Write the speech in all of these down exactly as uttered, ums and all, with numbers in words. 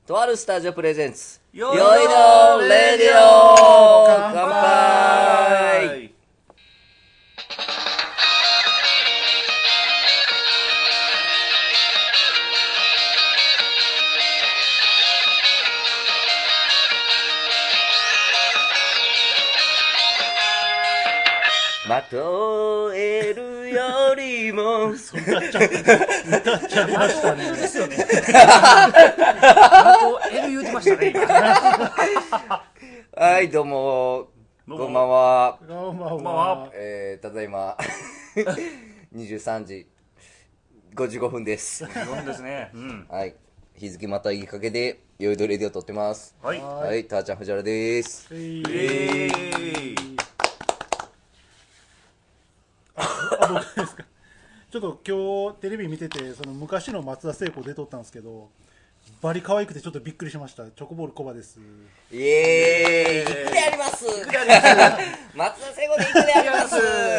とあるスタジオプレゼンツよいのレディオ乾杯。まとえるよりも歌っちゃ歌っちゃいましたね。 ですよね。まとえる言うてましたね。 はいどうもどうもこんばんは。 こんばんこんばんはは。 えー、ただいまにじゅうさんじごじゅうごふんです。 そうですね。うん。 はい日付またぎかけでよいどレディオ撮ってます。 はい。 ははいたーちゃん藤原です。 えいえーあ僕ですか。ちょっと今日テレビ見ててその昔の松田聖子出とったんですけど、バリ可愛くてちょっとびっくりしました。チョコボールコバです。 イエーイ行ってやります松田聖子で行ってやります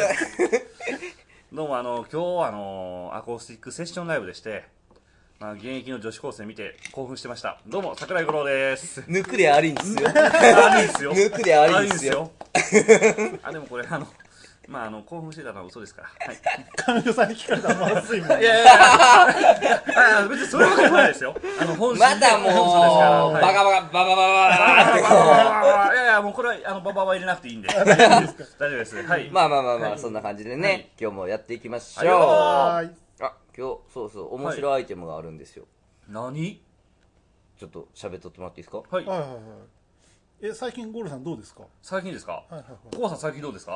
どうもあの今日はあのアコースティックセッションライブでして、まあ、現役の女子高生見て興奮してました。どうも桜井五郎です。 抜くでありんすよあいいですよ。 抜くでありんすよあでもこれあのまああの興奮してたのは嘘ですから。はい。 彼女さんに聞かれたらまずいもん。 いやいやいや別にそういうことじゃないですよ。あの本心でまたもう嘘ですからはいバカバカバババババってこいやいやもうこれはあのババは入れなくていいんで大大丈夫ですか。 丈夫です。はい。 うまあまあまあまあ、 はいそんな感じではねい今日もやっていきましょう。 はいよはーい。 あ今日そうそう面白いアイテムがあるんですよ。 何？ ちょっと喋っとってもらっていいですか。 はい。 はいはいはい。え最近ゴールさんどうですか。 最近ですか？ はいはいはい。 コバさん最近どうですか？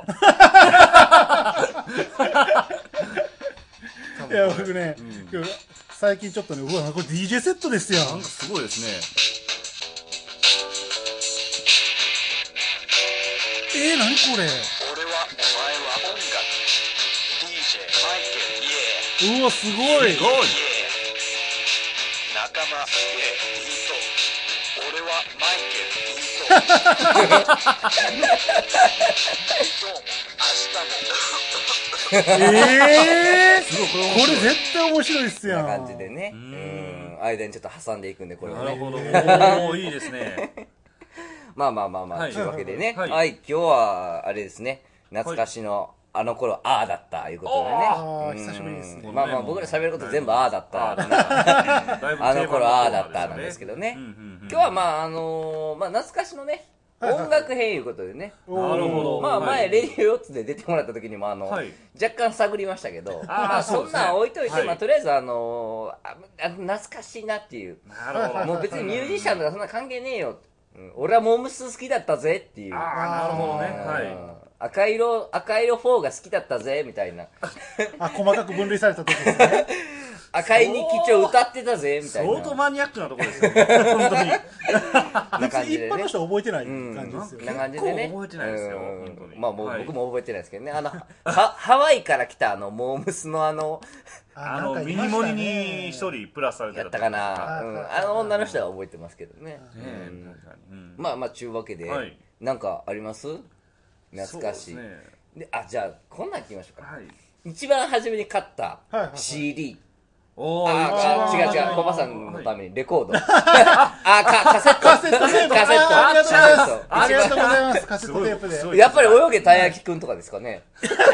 いや僕ね、 うん今日最近ちょっとね、うわこれ ディージェー セットですよ。 なんかすごいですね。 えー、何これ。 俺はお前は音楽 ディージェー マイケルイエうわすごい。 すごい。 ーイエー仲間すげえビート俺はマイケルビート今日も明日もえー、 すごいこれ面これ白い。 絶対面白いっすこんや。 なん感じでねううんん間にちょっと挟んでいくんでこれはねなるほど。おーいいですね。 まあまあまあまあ、 はいというわけでね、は、 はいい今日はあれですね、懐かしの、あの頃ああだったいうことでね。 あーうん久しぶりですねまあまあ僕ら喋ること全部ああだった。 あーあの頃ああだったなんですけどね。 うんうんうん今日はまああのーまあ懐かしのね、 はいはい音楽編いうことでね。 なるほど。 まあ前はいレディオよっつで出てもらった時にもあの、 はい若干探りましたけど、 あーまあそんそうですねなん置いといて、 はいまあとりあえずあのーああ懐かしいなっていう。 なるほど。 もう別にミュージシャンとかそんな関係ねえよ、うん俺はモームス好きだったぜっていう。 ああなるほどね。はうん赤色赤色フォーが好きだったぜみたいなあ細かく分類された時ですね。 赤い日記帳歌ってたぜみい。 たいな相当マニアックなところですよ。本当に。 な感じでね一般の人は覚えてないうん感じですよね。 な感じでね結構覚えてないですようん本当にまあもうはい僕も覚えてないですけどねあのはハワイから来たあのモームスのあのあのミニなんかいましたねモニに一人プラスされてやったかな、 あうん、あの女の人は覚えてますけどねねえうん確かに。うんまあまあちゅうわけで、 はいなんかあります懐かしいそうですねであじゃあこんなん聞きましょうか、 はい。 一番初めに買ったはいはいはいシーディー、 おーああ違う違うはいコバさんのためにレコード、あかカセットカセットテープ。 カセットあありがとうございます。 カありがセットとうございます。カセットテープすごで。 やっぱり泳げたい焼きくんとかですかね。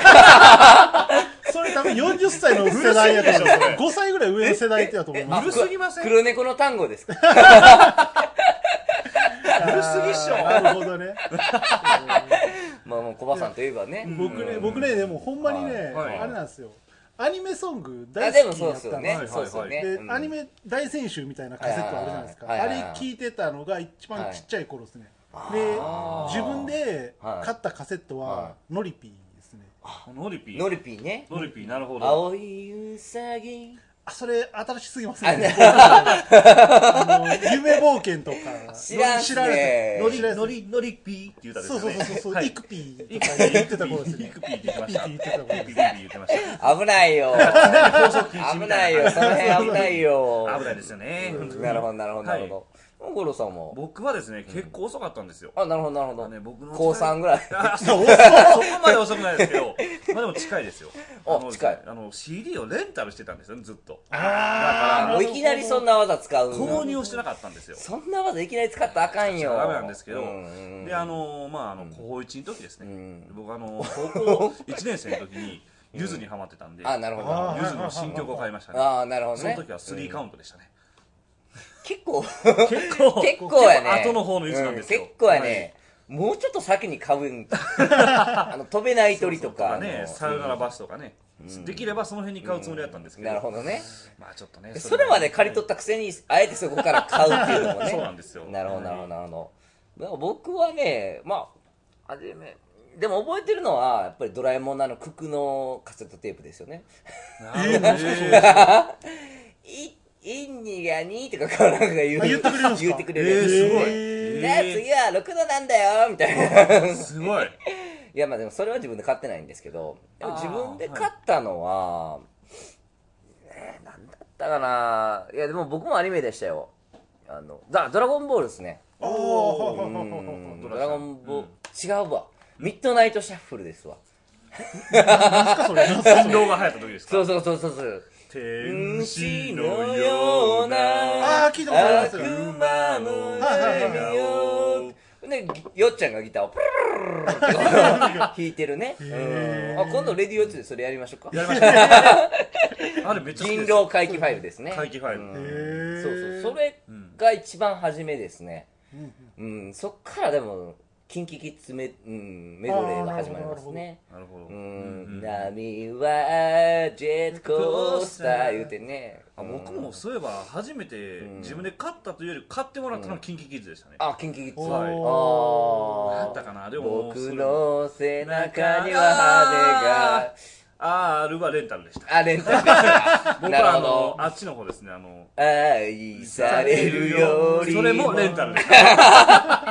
それ多分よんじゅっさいの世代やと思う。 古すぎでしょそれごさいぐらい上の世代ってやと思います。 古すぎません？ 黒猫の単語ですか。 古すぎっしょ。 なるほどね。 まあもうコバさんといえばね。 僕ね、僕ね、でもほんまにね、 はいあれなんですよ。アニメソングあ大でもそう好きだったんですよね。 ですよ。 そうですよね。 で、 うんアニメ大全集みたいなカセットあるじゃないですか。あはいはいはいはいれ聞いてたのが一番ちっちゃい頃ですね。であー、 自分ではい買ったカセットははノリピーですね。 ノリピー。 ノリピーね。 ノリピーなるほど。 青いウサギ。 あ、それ新しすぎますあね。あの夢冒険とか知らんっすねノリ知らんっすノリノリピーって言ったんですそうよね。 そうそうそう、 はいイクピーとか言ってた頃ですね。 イクピーって言ってました。 イクピーって言ってた頃イクピーって言ってました。 危ないよ。 放送禁止危みたないよ。その辺危ないよ。 危ないですよね。 なるほどなるほどなるほど。五郎さんも。 僕はですね結構遅かったんですよ。 あなるほどなるほど。 あね僕の高三ぐらい。 あそそこまで遅くないですけど、まあでも近いですよ。 あの近いあの シーディー をレンタルしてたんですよねずっと。 あもういきなりそんな技使う。 購入をしてなかったんですよ。 そんな技いきなり使ったらあかんよ。 ダメなんですけど、 うんうん、 であのまああの高いちの時ですね、 うん、 僕あの高校いちねん生の時にゆずにハマってたんで、 あ、なるほど。 ゆずの新曲を買いましたね。 ああ、なるほどね。 その時はスリーカウントでしたね。 結構結構結構やね。 後の方のゆずなんですよ。 結構やね。もうちょっと先に買うんあの飛べない鳥とかね、さよならバスとかね、できればその辺に買うつもりだったんですけど、 なるほどね。 まあちょっとね、 それまで借り取ったくせにあえてそこから買うっていうのもね。 そうなんですよ。 なるほどなるほどなるほど。だから僕はね、まあ初めでも覚えてるのはやっぱりドラえもんのあの九九のカセットテープですよね。 えー、 いインニがにとかこうなんか言う言ってくれるんですか。 言ってくれる。 えー、すごい。 じゃあ次はろくどなんだよみたいな。 すごい。 いやまあでもそれは自分で買ってないんですけど、でも自分で買ったのは、はい、えー、なんだったかな。いやでも僕もアニメでしたよ。あのだドラゴンボールですね。 ああ、 ドラゴンボール、うん、違うわ。ミッドナイトシャッフルですわ。 何すかそれ。 人狼が流行った時ですか。 そうそうそうそうそう。 天使のようなあー聞いたことありますよ。 悪魔の笑顔でよっちゃんがギターをプルルルルって弾いてるね。うん、あ今度レディオツーでそれやりましょうか。 やりましょう。あれめっちゃ好きです。 人狼回帰ファイルですね。 回帰ファイル。 うん、そうそうそれが一番初めですね。うん、うん、そっからでも。キンキキッズメ、うん、メドレーが始まりますね。 なるほど。 うん、波はジェットコースター言うてね。 あ、僕もそういえば初めて自分で買ったというより買ってもらったのがキンキキッズでしたね。 あ、キンキキッズ。 はい。 ああったかな。でも僕の背中には羽が。あるはレンタルでした。 あ、レンタルでした。 僕はあのあっちの方ですね。あの愛されるよりも。 それもレンタルでした。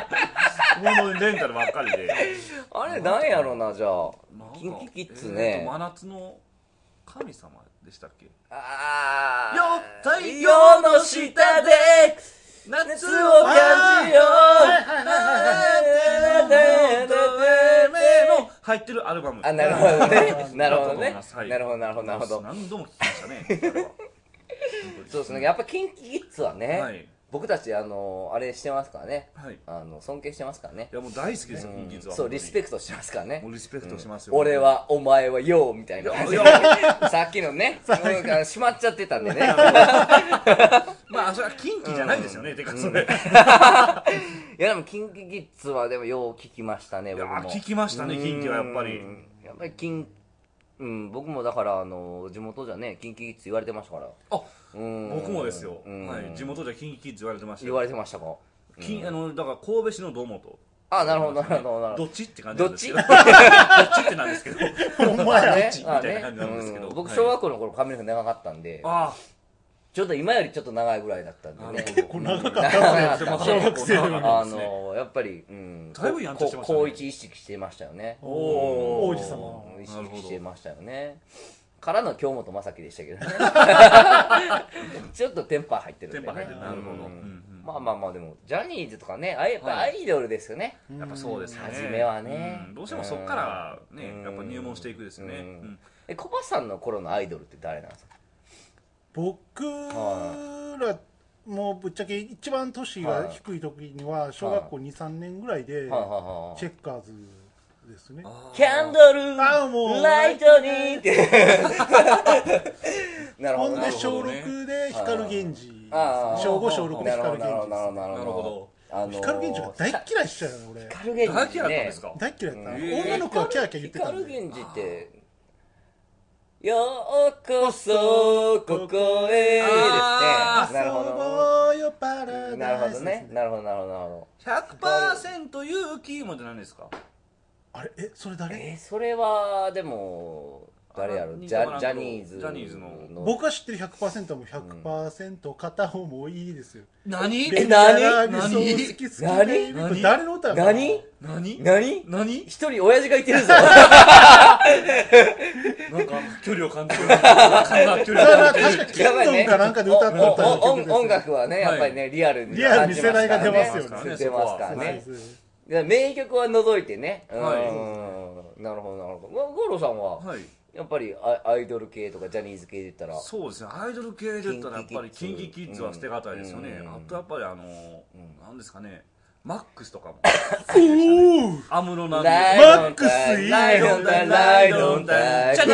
もうレンタルばっかりで。 あれなんやろな、じゃあキンキキッズね、 真夏の神様でしたっけ。 ああ太陽の下で夏を感じようの入ってるアルバム。 あ、なるほどねなるほどねなるほどなるほどなるほど。 何度も聞きましたね。 そうですね、やっぱキンキキッズはね、 はい、 僕たちあのあれしてますからね、 はい、 あの尊敬してますからね。 いやもう大好きですよ、キンキッズは。 そう、リスペクトしてますからね。 もうリスペクトしますよ。 俺はお前はよみたいな感じでさっきのね、しまっちゃってたんでね。 まあそれはキンキじゃないですよね、てかそれ。 いやでもキンキキッズはでもよう聞きましたね、僕も。 聞きましたね、キンキはやっぱり。 やっぱりキンうん、僕もだからあの地元じゃねキンキキッズ言われてましたから。 あ、僕もですよ。はい、地元じゃキンキキッズ言われてました。 言われてましたか。 あのだから神戸市の堂本。 あ、なるほどなるほど。 どっちって感じなんですけど。どっちってなんですけど。 ほんまやね。みたいな感じなんですけど。 僕小学校の頃髪の毛長かったんで。ああ。ちょっと今よりちょっと長いぐらいだったんでね。 結構長かったですね。小学生のあのやっぱりだいぶやんちゃしてましたね。 高一意識してましたよね。 おお、王子様意識してましたよね。からの京本政樹でしたけどね。ちょっとテンパ入ってるんでね。 テンパ入ってる。なるほど。 まあまあまあでもジャニーズとかね、あやっぱアイドルですよね。 やっぱそうですね。 初めはね。 どうしてもそっからね、やっぱ入門していくですよね。 え、コバさんの頃のアイドルって誰なんですか。 僕らもうぶっちゃけ一番年が低い時には小学校に、さんねんぐらいでチェッカーズですね。 キャンドルライトにってほんで小ろくで光源氏、小ご小ろくで光源氏。 なるほど。光源氏が大嫌いしちゃうよ俺。 光源氏大嫌いだったんですか。 大嫌いだった。女の子はキャーキャー言ってた。 光源氏ってようこそここへですね。なるほど。なるほどね。なるほどなるほどなるほど。 ひゃくパーセント勇気もって何ですか。 あれえそれ誰？ えそれはでも誰やろ。ジャジャニーズ。 ジャニーズの。 僕が知ってる ひゃくパーセント はもう ひゃくパーセント 片方もいいですよ。 何？ え何？ 何？何？誰の歌？ 何？ 何？ 何？ 何？ 一人親父がいてるぞ。 なんか距離を感じる。確かキンドンかなんかで歌ってた音楽はねやっぱりねリアルにリアルに世代が出ますよね。出ますからね。名曲は除いてね。なるほどなるほど。ゴーロさんはやっぱりアイドル系とかジャニーズ系で言ったらそうですね、アイドル系で言ったらやっぱりキンキキッズは捨てがたいですよね、 うんあとやっぱりあの、うん、なんですかね、マックスとかもおー安室奈美マックスいいねライドンタイライドンタイじゃじゃ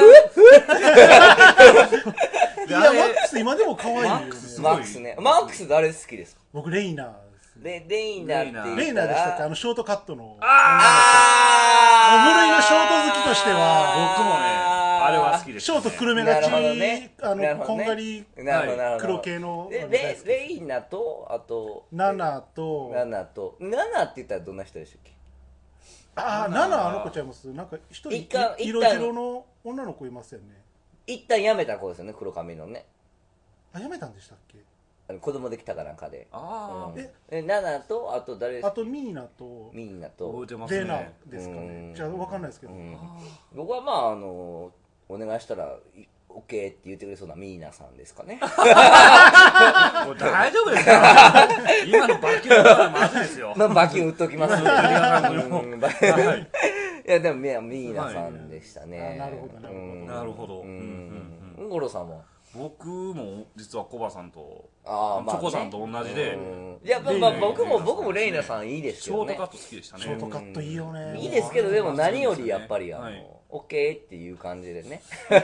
いやマックス今でも可愛いよねマックスマックスねマックス誰好きですか？ 僕レイナーですレレイナって言ったらレイナーでしたっけあのショートカットのあ無類のショート好きとしては僕もねあれは好きです、ね、 ショートくるめがち、 なるほどねあの、 なるほどねこんがりなるほどなるほど黒系のであの大好きレレイナとあとナナとナナとナナって言ったらどんな人でしたっけ？ ああナナあの子ちゃいますなんか一人一回色一旦白の女の子いますよね一旦辞めた子ですよね黒髪のねあやめたんでしたっけあの子供できたかなんかでああ、 うんえナナとあと誰ですか？ あとミーナとミーナと覚えてますレナねですかうんねじゃあ分かんないですけどうん僕はまああのお願いしたらオッケーって言ってくれそうなミーナさんですかねもう大丈夫ですか今のバキュームはまずいですよまあバキュン打っときますねうんうんバキュンいやでもミミーナさんでしたね、 はいあなるほどなるほどうんなるほどううんうんうんん五郎さんも僕も実はコバさんとあーまあねチョコさんと同じでうんいやまあまあ僕も僕もレイナさんいいですけどねショートカット好きでしたねショートカットいいよねいいですけどでも何よりやっぱりあの、 はいオッケーっていう感じでね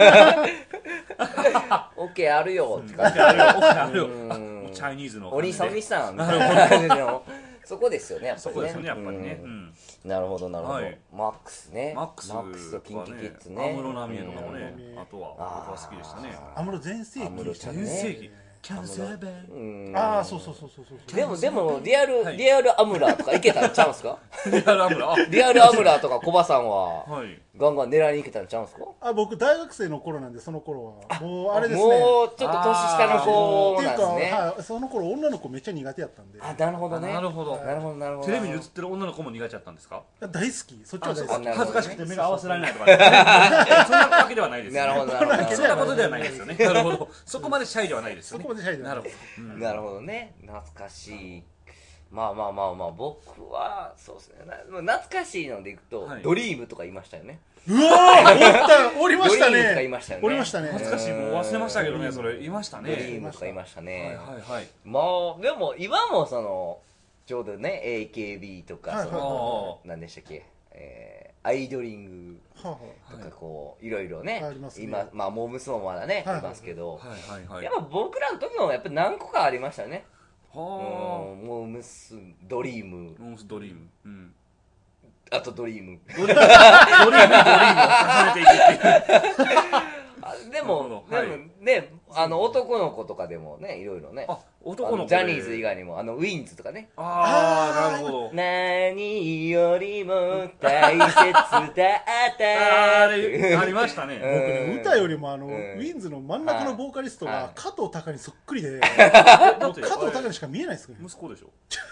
オッケーあるよって感じであれよあれようんあもうチャイニーズのお兄さんお兄んさんみたいな感じのそこですよねやっぱりねそこですよねやっぱりね、 ううんんなるほどなるほど、 はいマックスねマックスマックスとキンキキッズね安室奈美恵とかもね、 うんあとは僕は好きでしたね安室全盛安室期ちゃんね全盛期キャンセルベンうんああそうそうそうそうそうでもでもリアル、 はいリアルアムラーとかいけたんちゃうんすか？ リアルアムラあリアルアムラーとかコバさんははいガンガン狙いにいけたんちゃうんすか？ あ僕大学生の頃なんでその頃はもうあれですねもうちょっと年下の子っていうか、 なんですね。 はい、その頃女の子めっちゃ苦手やったんであ、なるほどね。 なるほどなるほどなるほど。 テレビに映ってる女の子も苦手だったんですか大好きそっちは大好きあなるほどね恥ずかしくて目が合わせられないとかそんなわけではないですよねなるほどなるほど。 そんなことではないですよねなるほどそこまでシャイではないですよねそこまでシャイではないなるほどなるほどね。懐かしい。まあまあまあまあ僕はそうですね。な懐かしいのでいくと、 はいドリームとか言いましたよね。 うわーおったおりましたドリームとかねいましたよねおりましたね懐かしいもう忘れましたけどねそれいましたドリねームとかいましたはいね。 はいはいまあでも今もそのちょうどね エーケービー とかはいそはいの何でしたっけ、えーアイドリングはあはとかこういろいろねありますね今まあモームスもまだね、 はいいますけど、 はいはいはいやっぱ僕らの時もやっぱ何個かありましたよね。うんはモームスドリームあモンスドリームうんあとドリームドリームドリームドリームを重ねていくっていうあでも、 なるほどでもねあの男の子とかでもねいろいろねあ男の子でジャニーズ以外にもあのウィンズとかねああなるほど何よりも大切だったあれありましたね僕ね歌よりもあの、 うんウィンズの真ん中のボーカリストはいが加藤隆にそっくりで、 だって加藤隆しか見えないですね息子でしょ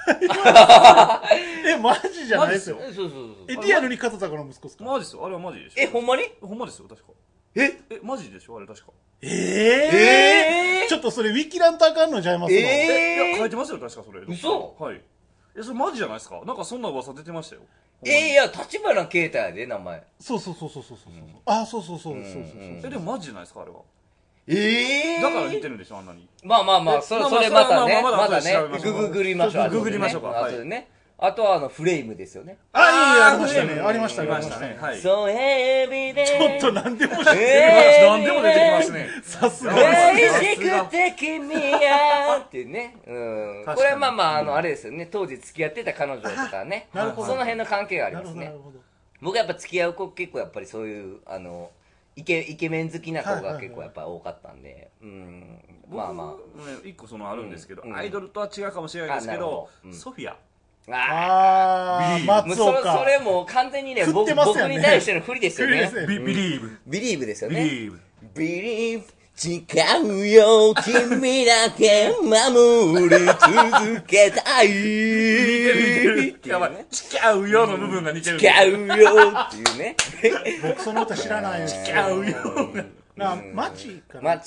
えマジじゃないですよそうそうそうえリアルに加藤隆の息子ですかマジですよあれはマジでしょえほんまにほんまですよ確かええマジでしょあれ確かえー、 えーちょっとそれウィキランとあかんのちゃいますの、 えーえいや書いてますよ確かそれ嘘はいえそれマジじゃないですかなんかそんな噂出てましたよえー、いや立花啓太やで名前そうそうそうそうそうそう、あそうそうそうそうそうそう、 うんえでもマジじゃないですかあれはええー、 だから似てるんでしょあんなにまあまあまあえそれまあまあそれまたねまあまあまたね後で調べましょうググりましょうググりましょうか後でねあとはあのフレームですよねあいいありましたフレームねありましたありましねありましたたね、 ねはいそうエビでちょっと何でも知ってる、 えー何でも出てきますねさすが嬉しくて君やっていうね、うん、 確かにこれはまあまああのあれですよね当時付き合ってた彼女とかねなるほどその辺の関係がありなるますねほどなるほど僕やっぱ付き合う子結構やっぱりそういうあのイケイケメン好きな子が結構やっぱ多かったんで、うんまあま僕ね一個そのあるんですけどうんアイドルとは違うかもしれないですけあなるほどどうんソフィアあああービリーもうそれ松岡それもう完全にね振僕ってますよね僕に対しての不利ですよね不利ですねビビリーブビリーブですよビねリーブビリーブ誓うよ君だけ守り続けたいっていやばいうね誓うよの部分が似てる誓うよっていうね僕その歌知らないです誓うよなマチかなマチ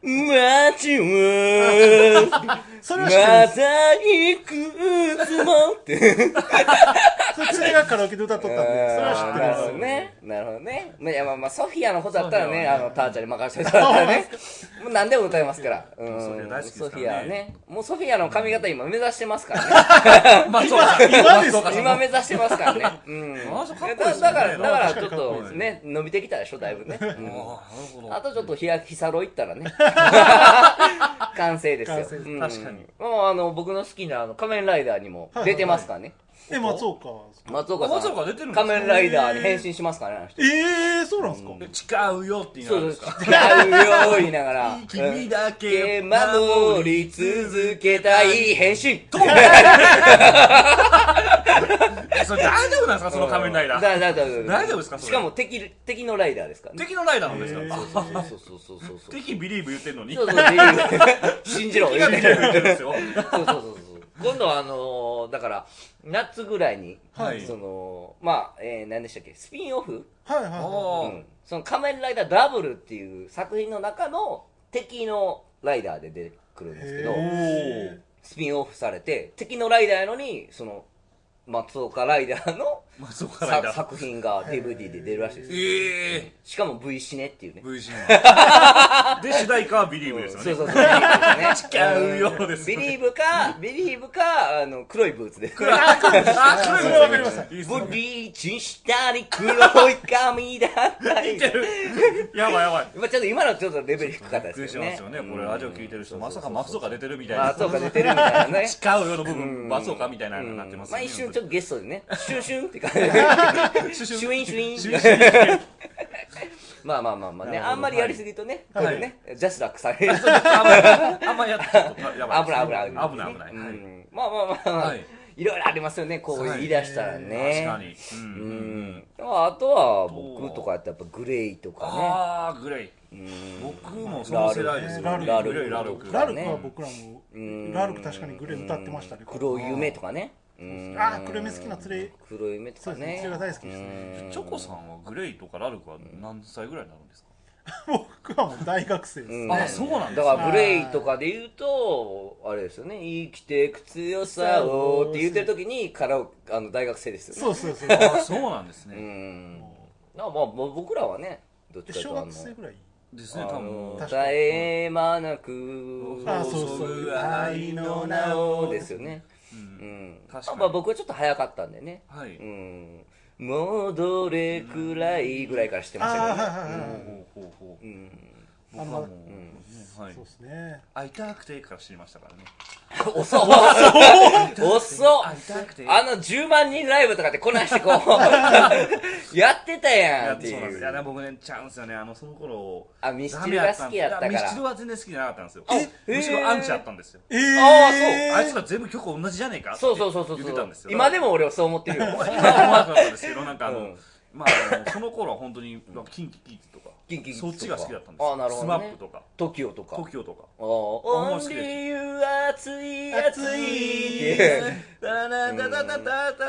街はそれまは知ってるたいくつもってそれ連れがカラオケで歌っとったんでそれは知ってなるほどるんですよねなるほどねいやまあまあソフィアのことだったらねあのターちゃんに任せてもらったらねもう何でも歌えますからうんソフィア大好きですからねソフィアねもうソフィアの髪型今目指してますからねまあそうか今ですか今目指してますからねうんあそうかっこいいだですよねだからだからちょっ確かにかっとね伸びてきたでしょだいぶねうんあーなるほどあとちょっとヒヤヒサロ行ったらね完成ですよ完成うん確かにもうあの僕の好きなあの仮面ライダーにも出てますからねえ松岡松岡さん松岡出てるんですか仮面ライダーに変身しますからねあの人えー、そうなんですか、 違うよって言いながらそうそうですか違うよ言いながら君だけ守り続けたい変身えそれ大丈夫なんですかその仮面ライダーだだだだ大丈夫ですかそれしかも敵敵のライダーですからね敵のライダーなんですかへーあそうそうそうそうそう敵ビリーブ言ってんのにそうそうっていう信じろ敵がビリーブ言ってるんですよそうそうそうそう今度はあのー、だから夏ぐらいに、 はいそのまあ、えー、何でしたっけスピンオフ、 はいはいはおーうん、その仮面ライダーダブルっていう作品の中の敵のライダーで出てくるんいですけどおへースピンオフされて敵のライダーやのにその松岡ライダーの松岡ライさダー作品が ディーブイディー で出るらしいですよええしかも V シネっていうね V シネマで主題歌はビリーブですよねそうそうそうビリーブですね違うようですビリーブかビリーブかあの黒いブーツであ黒いあ黒いそれわかりましたいいっすねブリーチしたり黒い髪だったりやばいやばいまあちょっと今のちょっとレベル低かったびっくりしですけどねますよねこれラジオ聞いてる人まさか松岡出てるみたいな松岡出てるみたいなね違うよの部分松岡みたいなのになってますまあ一瞬ちょっとゲストでねシュンシュンって感じとシュシュインシュインシュインシュインまあまあまあまあねなるほどあんまりやりすぎるとねこはいれねジャスラックされるあんまあんまやってちょっとやばい危ない危ない危ない危ないはいうんまあまあまあまあはいいろいろありますよねこう言い出したらね確かにううんうんんあとは僕とかやったらやっぱグレイとかねああグレイうん僕もその世代ですよラルクラルクラルクラルクは僕らもうんラルク確かにグレー歌ってましたね黒い夢とかねうんあー黒夢好きな連れ黒い夢とかそうですねね連れが大好きですねうんチョコさんはグレイとかラルクは何歳ぐらいになるんですか僕はもう大学生です、 うんあそうなんですねだからグレイとかで言うとあれですよね生きていく強さをって言ってる時にカラオあの大学生ですよねそうそうそうあそうなんですうねんだからまあもう僕らはねどっちかという小とあの学生ぐらいですねあ多分の確かに絶え間なくあそうそう愛の名をですよねううんん確かにまあ僕はちょっと早かったんでねはいうんもうどれくらいぐらいからしてましたけどねあーはいはいはいほうほうほうほううん僕はもうあんまねはいそうですね会いたくてから知りましたからね遅っ遅っ会いたくてあのじゅうまんにんライブとかってこなしてこうやってたやんってそうなんですいやいう僕ねちゃうんですよねあのその頃あミスチルが好きやったからミスチルは全然好きじゃなかったんですよえむしろアンチあったんですよえー、 あーそうあいつら全部曲同じじゃねえかってそうそうそうそう言ってたんですよ今でも俺はそう思ってるよ今は思わなかったですけどなんかあの、 うんまああのその頃は本当にキンキキッズとかキンキキッズとかそっちが好きだったんですよあなるほどねスマップとかトキオとかトキオとかああもう好きです Only you 熱い熱熱いいってダダダダダダダダ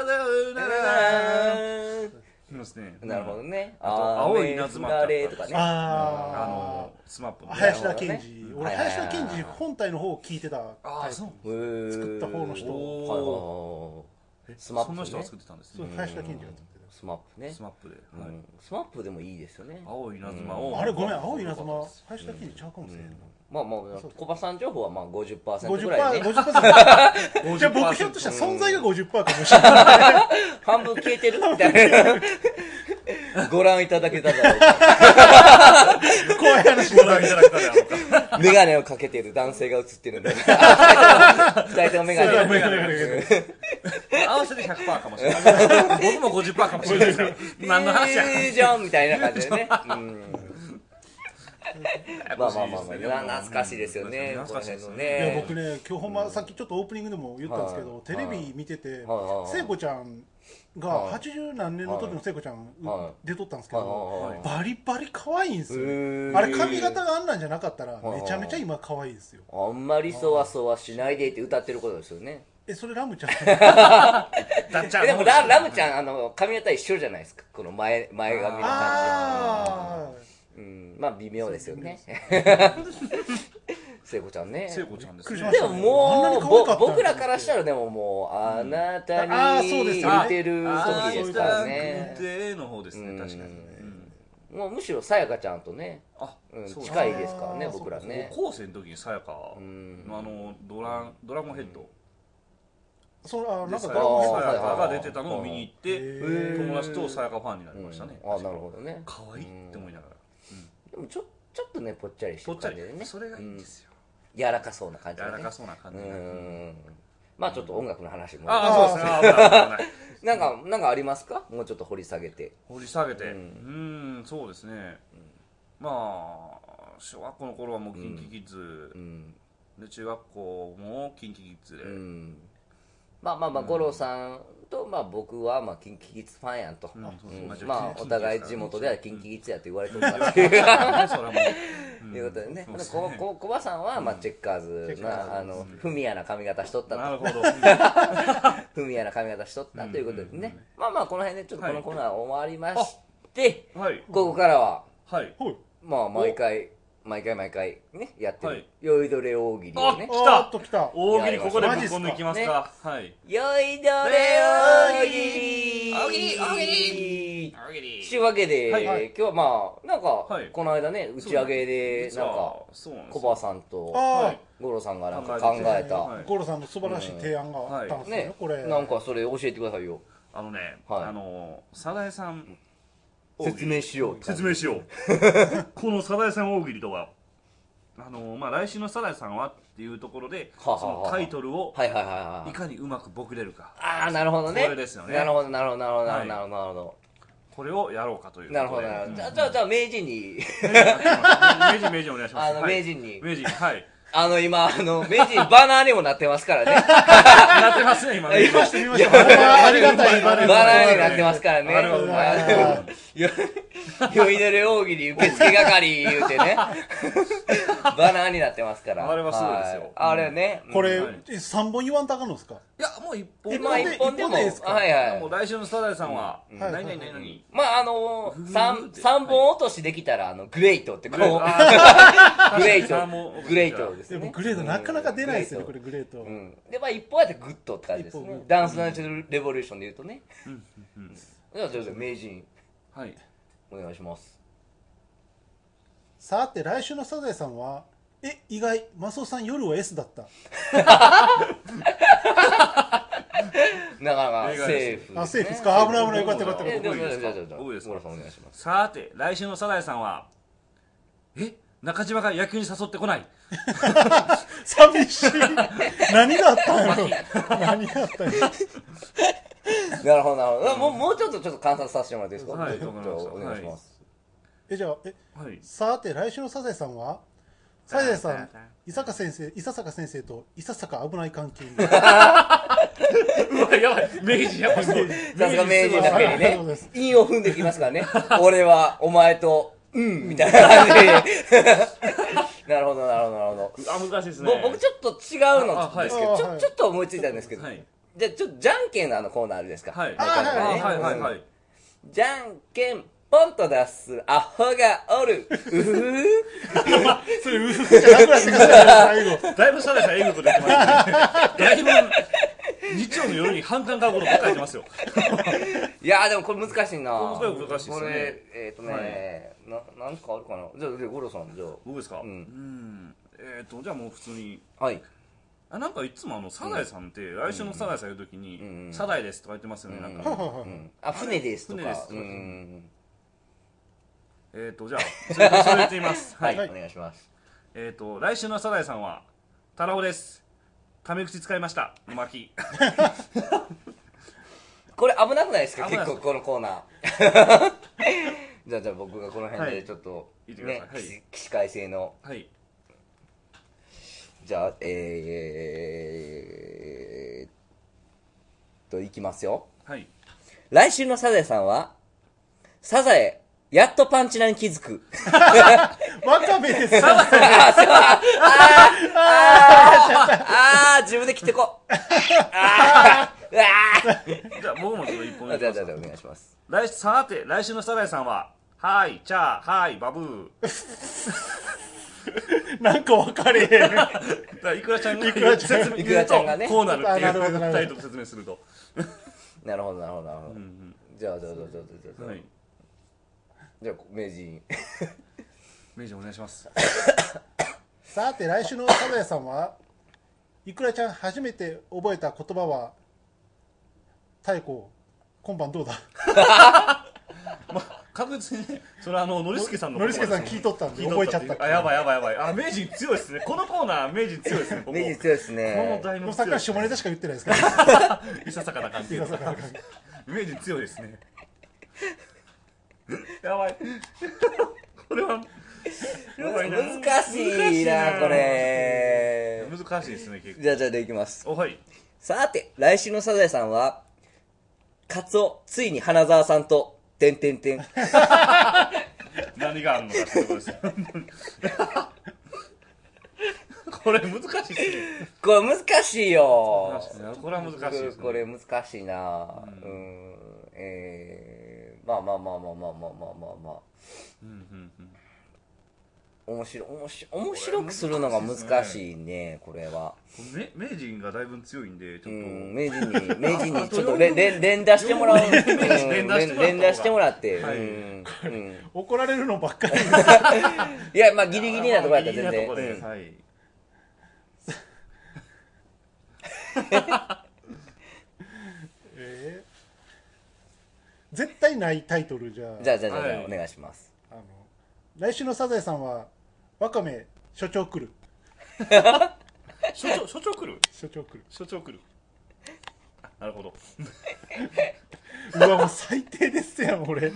いますねなるほどねあと青い稲妻雨降られとかねああのスマップのあね林田健なる二、 ほどね俺林田健二本体の方を聞いてたあそうへー作った方の人おーはいはいはいスマップねそんな人が作ってたんですねそう林田健二が作ってスマップねスマップではいうんスマップでもいいですよね青い稲妻をたあれごめん青い稲妻林田健二ちゃうかもしれんなまあまあそう小葉さん情報はまあ ごじゅっパーセントごじゅぐっパーセント、 らいねごじゅっパーセントじゃあ僕ひょっとしたら存在が ごじゅっパーセントかもしれない半分消えてるみたいなご覧いただけただろうか怖い話ご覧いただけたであろうかメガネをかけてる男性が映ってるんで二人ともメガネをメガネ合わせて ひゃくパーセント かもしれない僕も ごじゅっパーセント かもしれないですから何の話やいいじゃんみたいな感じでねうんまあまあまあまあ懐かしいですよね懐かしいですこのね辺のいや僕ね今日ほんまさっきちょっとオープニングでも言ったんですけど、 はいテレビ見てて、 はい聖子ちゃんがはいはちじゅう何年の時の聖子ちゃん、 はい出とったんですけはいど、 はいはいバリバリ可愛いんですよ、 へーあれ髪型があんなんじゃなかったらはいめちゃめちゃ今可愛いですよ。 あんまりそわそわしないでって歌ってることですよねえそれラムちゃんだっちゃんえでもララムちゃんあの髪型一緒じゃないですかこの前前髪の感あじうんまあ微妙ですよね聖子ちゃんね。 聖子ちゃんですね。 でももうぼ僕らからしたららでももうあなたあーそうですよねに似てる時ですからね。 での方ですね、確かに。 もうむしろさやかちゃんとね、 あ、 近いですからね、僕らね。 高校生の時にさやかあのドラドラゴンヘッド。 そうあなんかさドラゴンヘッドやかが出てたのを見に行って友達とさやかファンになりましたね。 あ、なるほどね。 可愛いって思いながら。 でもちょちょっとねぽっちゃりしてる感じでね。 それがいいんですよ。 柔らかそうな感じでね。 柔らかそうな感じ。 まあちょっと音楽の話も。 ああ、そうですね。 なんかなんかありますか？もうちょっと掘り下げて。 掘り下げて。うん、そうですね。まあ小学校の頃はもうキンキキッズで、中学校もキンキキッズで。 まあまあまあ五郎さんとまあ僕はまあキンキキッズファンやんと。まあお互い地元ではキンキキッズやと言われてるからっていういうことでね。ここ小葉さんはまあチェッカーズなあのフミヤな髪型しとったと。 なるほど。 フミヤな髪型しとったということでね。まあまあこの辺でちょっとこのコーナー終わりまして、ここからはまあ毎回毎回毎回ねやってる酔いどれ大喜利をね。 あ来た大喜利ここでぶっ込んでいきますか。 酔いどれ大喜利大喜利大喜利大喜利というわけで今日はまあなんかこの間ね打ち上げでなんか小葉さんと五郎さんがなんか考えた五郎さんの素晴らしい提案があったんですね。これなんかそれ教えてくださいよ。 あのねあのサザエさん説明しよう説明しようこのサザエさん大喜利とはあのまあ来週のサザエさんはっていうところでそのタイトルをいかにうまくボケれるか。 ああなるほどね。 これですよね。 なるほどなるほどなるほどなるほどなるほど。 これをやろうかという。 なるほどなるほど。じゃあじゃあじゃあ名人に名人名人お願いします。 あの名人に名人はい。 あの今あの名人バナーにもなってますからね。 なってますね今。 見ました見ました。ありがたいバナーになってますからね。酔いどれ大喜利受付係言うてね。バナーになってますから。 あれはすごいですよ。 あれね。 これ三本言わんとあかんのですか？ いやもう一本。 まあ一本でも。はいはい。 もう来週のサザエさんは何々何々。 まああの三三本落としできたらあのグレイトってこう。グレイトグレイトですね。 でもグレートなかなか出ないですよこれグレート。 でまあ一本やってグッドって感じですね。ダンスナイトレボリューションで言うとね。じゃあじゃあ名人はいお願いします。 さて来週のサザエさんはえ意外マスオさん夜は S だった。 なかなかセーフ。 あセーフですか。危ない危ないよかったよかった。 僕ですか。さて来週のサザエさんはえ中島が野球に誘ってこない。 寂しい。何があったんやろ。何があったんやろ。 なるほどなるほど。もうもうちょっとちょっと観察させてもらっていいですか。 はい。 お願いします。 えじゃあえさて来週のサザエさんはサザエさん伊坂先生伊佐坂先生と伊佐坂危ない関係に。 うわやばい名人やばい。さすが名人だけにね。韻を踏んできますからね。俺はお前とうんみたいな感じで。なるほどなるほどなるほど。 あ難しいですね。 僕ちょっと違うのですけど、ちょちょっと思いついたんですけど、じゃあちょっとじゃんけんのあのコーナーあるですか。はいはいはいはい。 じゃんけんポンと出すアホがおる。うふふ。 それうふふじゃなくなってください最後。 だいぶサザエさんエグいこと言ってますね。だいぶ日曜の夜に反感買うことばっかり言ってますよ。 いやでもこれ難しいな。 これ難しいですね。 これえっとねななんかあるかな。じゃあ五郎さんじゃあ。 僕ですか。うんえっとじゃあもう普通に。 はい。 あなんかいつもあのサザエさんって来週のサザエさん言うときにサザエですとか言ってますよね。なんか。 あ船ですとか。 船ですとか。えっとじゃあそれそれ言ってみます。 はいお願いします。 えっと来週のサザエさんはタラオです。タメ口使いました巻き。 これ危なくないですか結構このコーナー。じゃあじゃあ僕がこの辺でちょっとね起死回生のはいじゃあえーっといきますよ。 はい来週のサザエさんはサザエやっとパンチラに気づく。 ワカメです。 ああああ自分で切ってこ。ああじゃあ僕もちょっと一本。 じゃあじゃあお願いします。 来さて来週のサザエさんははいチャーはいバブー。 なんか分かれへん。 だからいくらちゃんがいくらちゃん説明いくらちゃんがねこうなるってあなるほどなるほどいうタイトル説明すると。 なるほどなるほどなるほど、 うんうんじゃあじゃあじゃあじゃあじゃあ、 はい。 じゃあ名人名人お願いします。 さて来週のサザエさんはいくらちゃん初めて覚えた言葉は太鼓今晩どうだ。 まあ確実にね、それはあのノリスケさんのノリスケさん聞いとったんで覚えちゃったっけ。 あ、やばいやばいやばい。あ、名人強いですね。このコーナー名人強いですね。ここ名人強いですこのね題でもさっきから目強いですね。 下ネタしか言ってないですからいささかな感じいささかな感じ。 名人強いですね。やばい。これはやばいな。 難しいなこれ。 難しいですね結構。 じゃあじゃあでいきます。 おはい。 さて来週のサザエさんはカツオついに花澤さんとてんてんてん何があるのかってことですよ。これ難しいですね。 これ難しいよこれは難しいですね。 これ難しいなうん、うんえー、まあまあまあまあまあまあまあまあまあうんうんうん。 面白面白面白くするのが難しいねこれは。 め名人がだいぶ強いんでちょっと、 うん名人に名人にちょっと連連連打してもらう。うん連連打してもらって。 はいうんうん怒られるのばっかり。 いやまあギリギリなところやったら全ギリギリなとこで然。うんはい。 えー絶対ないタイトルじゃあじゃあじゃあじゃあじゃあはいお願いします。 あの来週のサザエさんはワカメ所長来る。 所長所長来る所長来る。 所長来る。あなるほど。 うわもう最低ですやん俺。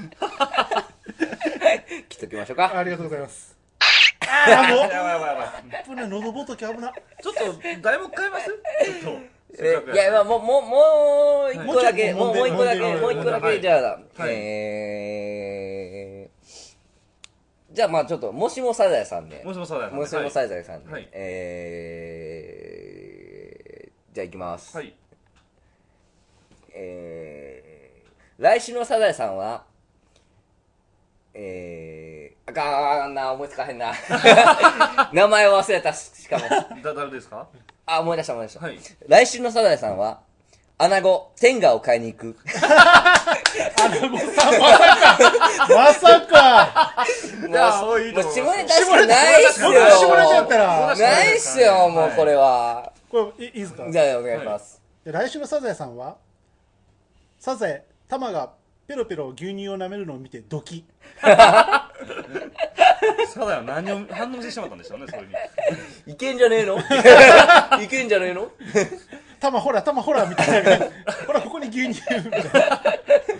切っときましょうか。 ありがとうございます。ああもうやばいやばいやばい。 危ない喉仏危な。 ちょっと題目変えます？ちょっと。 えいやまあもうもうもう一個だけもうちょっともうもう一個だけもうもう一個だはいけじゃあはいえーじゃあまあちょっともしもサザエさんでもしもサザエさんで。 もしもサザエさんはいでえーじゃあいきます。 はい。 えー来週のサザエさんはえーあかんな思いつかへんな名前を忘れたしかもだ誰ですか？ あ思い出した思い出した、 はい。 来週のサザエさんはアナゴ天下を買いに行く。 アナゴさんまさかまさかいや多いともう思います下ネタしかないっすよ。 僕が下ネタやったらないっすよもうこれは。 これいいいですか。 じゃあお願いします。 で来週のサザエさんはサザエタマがペロペロ牛乳を舐めるのを見てドキ。 サザエは何を反応してしまったんでしょうねそれに。 いけんじゃねえのいけんじゃねえのタマほらタマほらみたいなほらここに牛乳みたいな。 じゃあ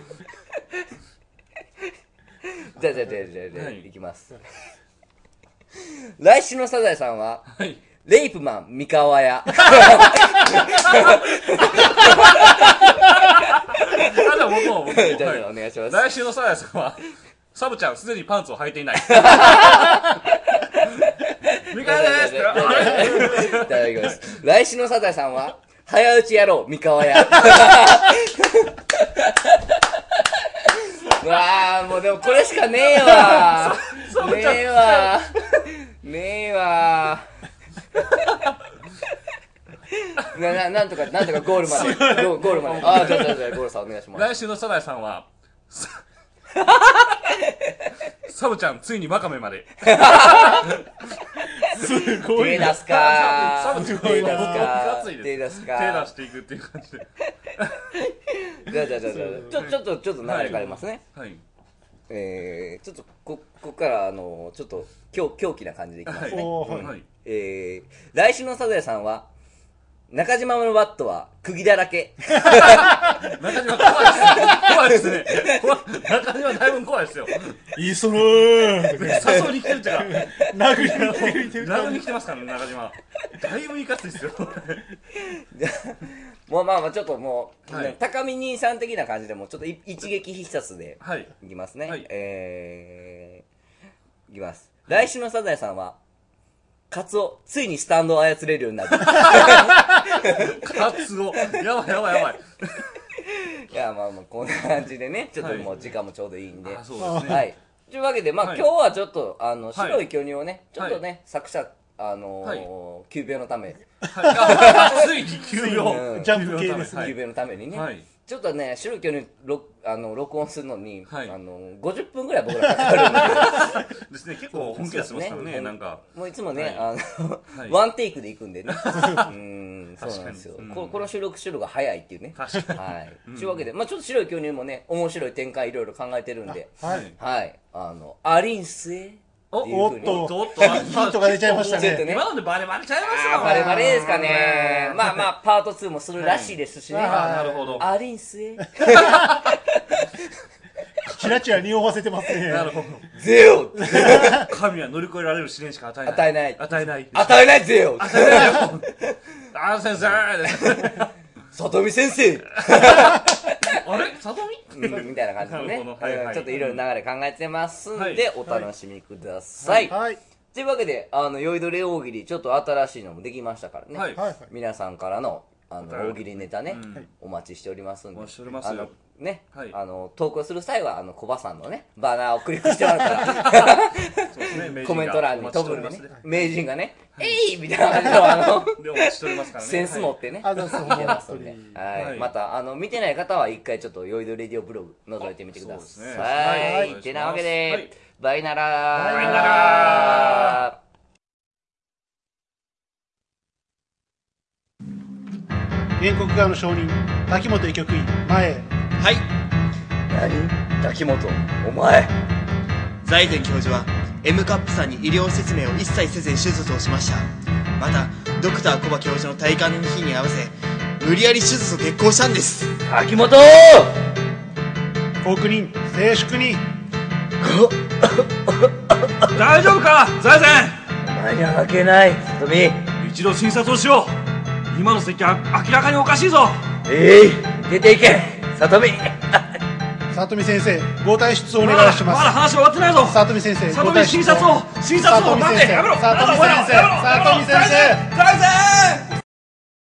じゃあじゃあじゃあじゃあはいいきます。来週のサザエさんははい。 レイプマン三河屋。 あじゃあ僕も僕も。 じゃあじゃあはいお願いします。 来週のサザエさんはサブちゃんすでにパンツを履いていない。ミカヤです。 いただきます。来週のサザエさんは早打ち野郎三河屋。うわあもうでもこれしかねえわねえわねえわなななんとかなんとかゴールまでゴゴールまで。ああじゃあじゃあじゃあゴールさんお願いします。 来週のサザエさんはササブちゃんついにワカメまで。 すごいな。 手出すかサブちゃん手出すがか熱いです。 手出すか手出していくっていう感じで。 じゃあじゃあじゃあじゃあちょちょっとちょっと流れ変えますね。 はい。 えー、ちょっとこここからあのちょっと狂狂気な感じでいきますね。 おーはいはい。 えー、来週のサザエさんは中島のバットは釘だらけ。 中島怖いですね。怖いですね。怖い中島だいぶ怖いですよ。 いいそのー。 誘いに来てるっていうか、 殴りに来てるっていうか殴りに来てますからね、中島。だいぶいかついですよ。 もうまあまあちょっともう、 はい高見兄さん的な感じでもうちょっとい一撃必殺ではい。 いきますね。 はいえー、いきます。来週のサザエさんはカツオついにスタンドを操れるようになる。 カツオ。やばいやばいやばい。 いやまあまあこんな感じでねちょっともう時間もちょうどいいんで、 あ、そうですね。 はい。 というわけで、まあ、 はい今日はちょっと、あの、 はい白い巨乳をね、ちょっとね、 は作者、あのはいー、急病のため、 はいついに急病うんジャンプ系ですね急病のためにね、 はいちょっとね、白い巨乳録あの録音するのに、 はいあのごじゅっぷんぐらい僕らかかるんで、 ですね、結構本気出してますからね、 ねなんか。 もういつもね、 はいあの、 はいワンテイクで行くんでね。うん、そうなんですよ確かにうん。 ここの収録収録が早いっていうね。 確かにはい。というわけで、まあちょっと白い巨乳もね、面白い展開いろいろ考えてるんで、 はいはい。あの、アリンスエおっていうふうにおっとおっと、 ヒントが出ちゃいましたねちょっとね今のでバレバレちゃいますよ。 あーバレバレですかねう。んまあまあ、パートツーもするらしいですしね。 はいあーなるほど。 アリンスエチラチラ匂わせてますね。 なるほど。 ゼオ神は乗り越えられる試練しか与えない。 与えない与えない。 与えないゼオあー先生里見先生あれ里見うんみたいな感じでねなるほどはいはいうんちょっといろいろ流れ考えてますんはいで、お楽しみください。 はい。 というわけで、あの、酔いどれ大喜利、ちょっと新しいのもできましたからね。 はいはい。はい。 皆さんからの、あの、 お便り大喜利ネタね、 うんお待ちしておりますんで。 お待ちしておりますよあの、ね、 はいあの、投稿する際は、あの、コバさんのね、バナーをクリックしてもらったら、 そうですね、名人がコメント欄に飛ぶんでねお待ちしております、 名人がね、えいみたいな感じの、あの、 でお待ちしておりますからね。 センス持ってね、 あどうぞ見てますんで本当にはい。 はいまた、あの、見てない方は一回ちょっと、酔いどれレディオブログ覗いてみてくだそうですねさ。 はいいってなわけはでい、 バイナラー。 バイナラ原告側の証人、滝本医局員、前へ。 はい。 何滝本、お前。 財前教授は M カップさんに医療説明を一切せずに手術をしました。またドクターコバ教授の体感の日に合わせ無理やり手術を決行したんです。 滝本被告人、静粛に。 大丈夫か財前お前には負けない、里見。 一度診察をしよう。今の席は明らかにおかしいぞ。 えい、出ていけ、里見。 里見先生、ご退出をおまだ願いします。 まだ話は終わってないぞ。 里見先生、 里見診察を診察を里見先生、 待てやめろ里見先生、 やめろ里見先生、 財前